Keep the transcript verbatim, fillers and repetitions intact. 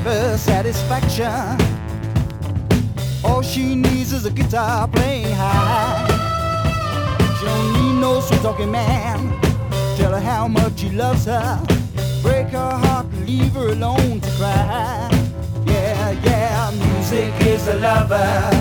her satisfaction. All she needs is a guitar playing high. She don't need no sweet talking man. Tell her how much he loves her. Break her heart and leave her alone to cry. Yeah, yeah, music is a lover.